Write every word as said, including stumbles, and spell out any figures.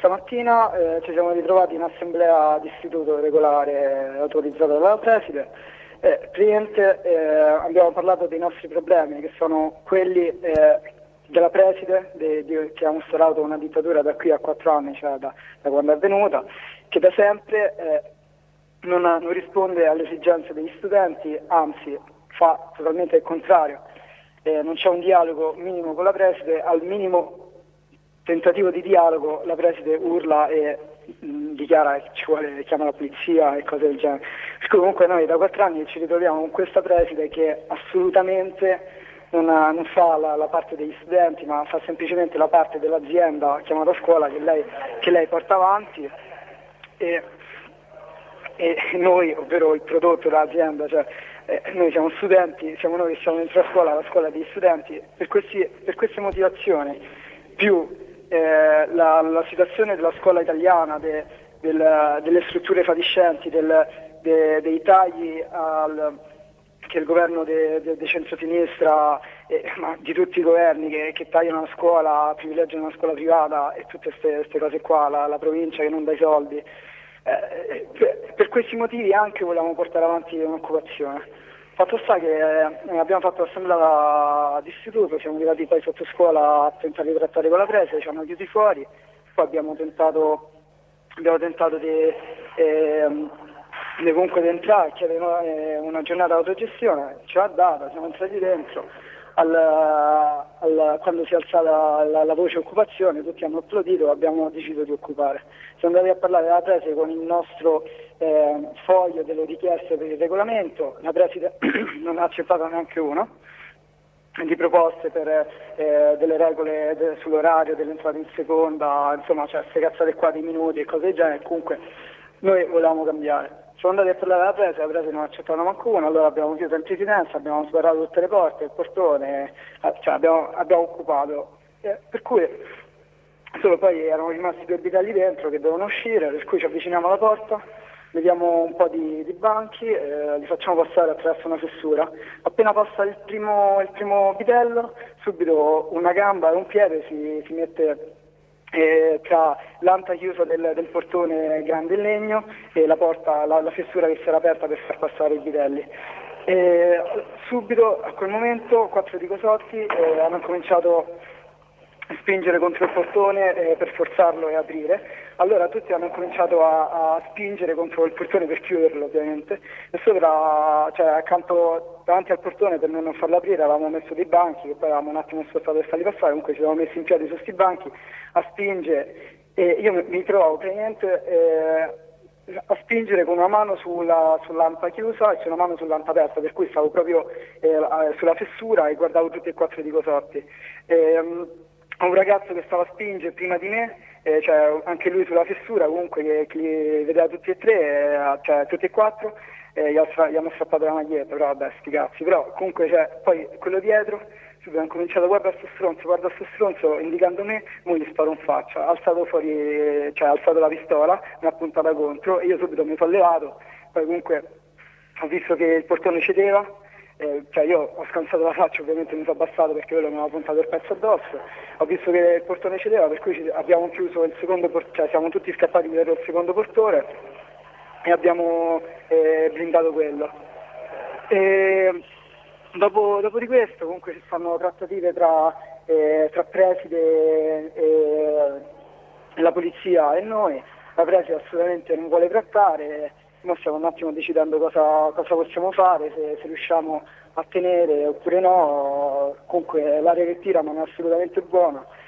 stamattina eh, ci siamo ritrovati in assemblea d'istituto regolare autorizzata dalla preside. Eh, praticamente eh, abbiamo parlato dei nostri problemi, che sono quelli eh, della preside, de, de, che ha instaurato una dittatura da qui a quattro anni, cioè da, da quando è venuta, che da sempre eh, non, ha, non risponde alle esigenze degli studenti, anzi fa totalmente il contrario. Eh, non c'è un dialogo minimo con la preside, al minimo tentativo di dialogo la preside urla e mh, dichiara che ci vuole, chiama la polizia e cose del genere. Comunque noi da quattro anni ci ritroviamo con questa preside che assolutamente non, ha, non fa la, la parte degli studenti, ma fa semplicemente la parte dell'azienda chiamata scuola che lei, che lei porta avanti, e, e noi, ovvero il prodotto dell'azienda, cioè eh, noi siamo studenti, siamo noi che siamo dentro la scuola, la scuola degli studenti, per, questi, per queste motivazioni, più Eh, la, la situazione della scuola italiana, de, del, delle strutture fatiscenti, del, de, dei tagli al, che il governo di de, de centrosinistra, eh, ma di tutti i governi che, che tagliano la scuola, privilegiano la scuola privata e tutte queste cose qua, la, la provincia che non dà i soldi. Eh, per, per questi motivi anche volevamo portare avanti un'occupazione. Fatto sta che eh, abbiamo fatto l'assemblea d'istituto, siamo arrivati poi sotto scuola a tentare di trattare con la presa, ci hanno chiusi fuori, poi abbiamo tentato, abbiamo tentato di, eh, di comunque di entrare, chiedere eh, una giornata di autogestione, ce l'ha data, siamo entrati dentro, al, al, quando si è alzata la, la voce occupazione tutti hanno applaudito, abbiamo deciso di occupare. Siamo andati a parlare della preside con il nostro eh, foglio delle richieste per il regolamento, la preside non ha accettato neanche uno di proposte per eh, delle regole de, sull'orario dell'entrata in seconda, insomma, cioè queste cazzate qua di minuti e cose del genere. Comunque noi volevamo cambiare. Siamo andati a parlare della presa, la presa non ha accettato manco uno, allora abbiamo chiuso in presidenza, abbiamo sbarrato tutte le porte, il portone, cioè abbiamo, abbiamo occupato. Eh, per cui solo poi erano rimasti due bidelli dentro che dovevano uscire, per cui ci avviciniamo alla porta, vediamo un po' di, di banchi, eh, li facciamo passare attraverso una fessura. Appena passa il primo, il primo bidello, subito una gamba e un piede si, si mette eh, tra l'anta chiusa del, del portone grande in legno e la porta, la, la fessura che si era aperta per far passare i bidelli. E subito a quel momento quattro di Cosotti eh, hanno cominciato spingere contro il portone eh, per forzarlo e aprire. Allora tutti hanno cominciato a, a spingere contro il portone per chiuderlo, ovviamente, e sopra, cioè accanto davanti al portone, per non farlo aprire, avevamo messo dei banchi che poi avevamo un attimo spostato per farli passare. Comunque ci siamo messi in piedi su questi banchi a spingere, e io mi, mi trovavo praticamente eh, a spingere con una mano sulla, sull'anta chiusa e una mano sull'anta aperta, per cui stavo proprio eh, sulla fessura e guardavo tutti e quattro di Cosotti. E, un ragazzo che stava a spingere prima di me, eh, cioè anche lui sulla fessura, comunque che, che li vedeva tutti e tre, eh, cioè tutti e quattro, eh, gli, ha, gli hanno strappato la maglietta, però vabbè sti cazzi, però comunque cioè, poi quello dietro subito hanno cominciato, guarda sto stronzo, guarda sto stronzo, indicando me, mo gli sparo in faccia, ha alzato fuori, cioè ha alzato la pistola, mi ha puntata contro e io subito mi sono levato, poi comunque ho visto che il portone cedeva. Eh, cioè io ho scansato la faccia, ovviamente mi sono abbassato perché quello mi aveva puntato il pezzo addosso, ho visto che il portone cedeva, per cui ci, abbiamo chiuso il secondo portone, cioè siamo tutti scappati dietro il secondo portone e abbiamo eh, blindato quello. E dopo, dopo di questo comunque ci stanno trattative tra, eh, tra preside e, e la polizia e noi, la preside assolutamente non vuole trattare. Noi stiamo un attimo decidendo cosa, cosa possiamo fare, se, se riusciamo a tenere oppure no. Comunque l'aria che tira non è assolutamente buona.